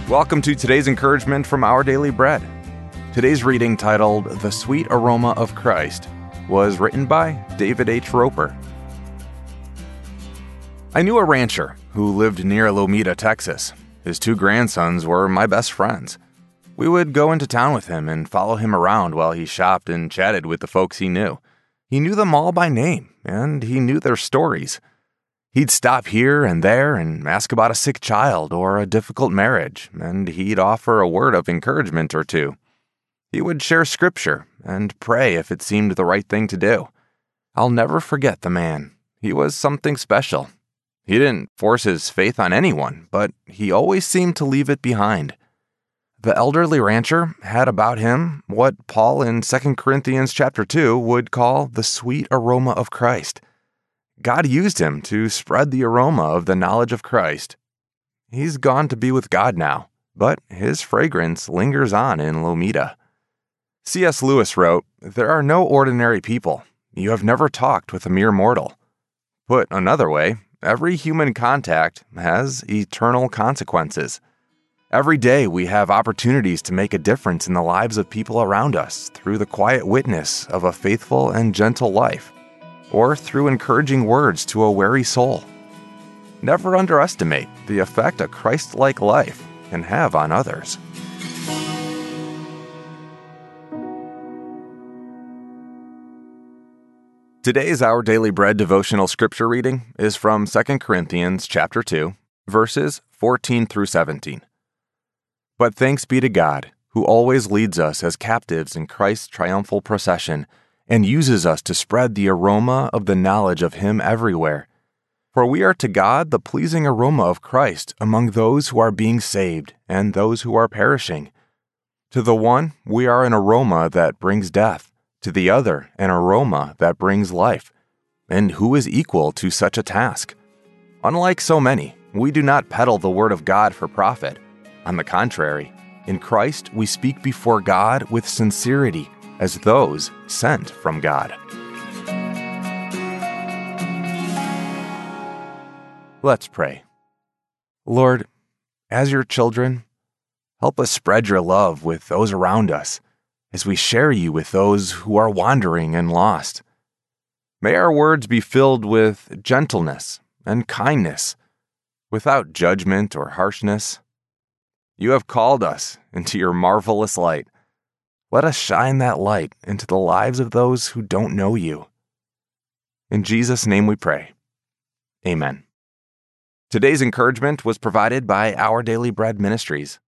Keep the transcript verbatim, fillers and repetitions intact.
Welcome to today's encouragement from Our Daily Bread. Today's reading, titled The Sweet Aroma of Christ, was written by David H. Roper. I knew a rancher who lived near Lomita, Texas. His two grandsons were my best friends. We would go into town with him and follow him around while he shopped and chatted with the folks he knew. He knew them all by name, and he knew their stories. He'd stop here and there and ask about a sick child or a difficult marriage, and he'd offer a word of encouragement or two. He would share scripture and pray if it seemed the right thing to do. I'll never forget the man. He was something special. He didn't force his faith on anyone, but he always seemed to leave it behind. The elderly rancher had about him what Paul in Second Corinthians chapter two would call the sweet aroma of Christ. God used him to spread the aroma of the knowledge of Christ. He's gone to be with God now, but his fragrance lingers on in Lomita. C S Lewis wrote, "There are no ordinary people. You have never talked with a mere mortal." Put another way, every human contact has eternal consequences. Every day we have opportunities to make a difference in the lives of people around us through the quiet witness of a faithful and gentle life, or through encouraging words to a weary soul. Never underestimate the effect a Christ-like life can have on others. Today's Our Daily Bread devotional scripture reading is from Second Corinthians chapter two, verses fourteen through seventeen. But thanks be to God, who always leads us as captives in Christ's triumphal procession, and uses us to spread the aroma of the knowledge of Him everywhere. For we are to God the pleasing aroma of Christ among those who are being saved and those who are perishing. To the one, we are an aroma that brings death, to the other, an aroma that brings life. And who is equal to such a task? Unlike so many, we do not peddle the word of God for profit. On the contrary, in Christ we speak before God with sincerity, as those sent from God. Let's pray. Lord, as your children, help us spread your love with those around us as we share you with those who are wandering and lost. May our words be filled with gentleness and kindness, without judgment or harshness. You have called us into your marvelous light. Let us shine that light into the lives of those who don't know you. In Jesus' name we pray. Amen. Today's encouragement was provided by Our Daily Bread Ministries.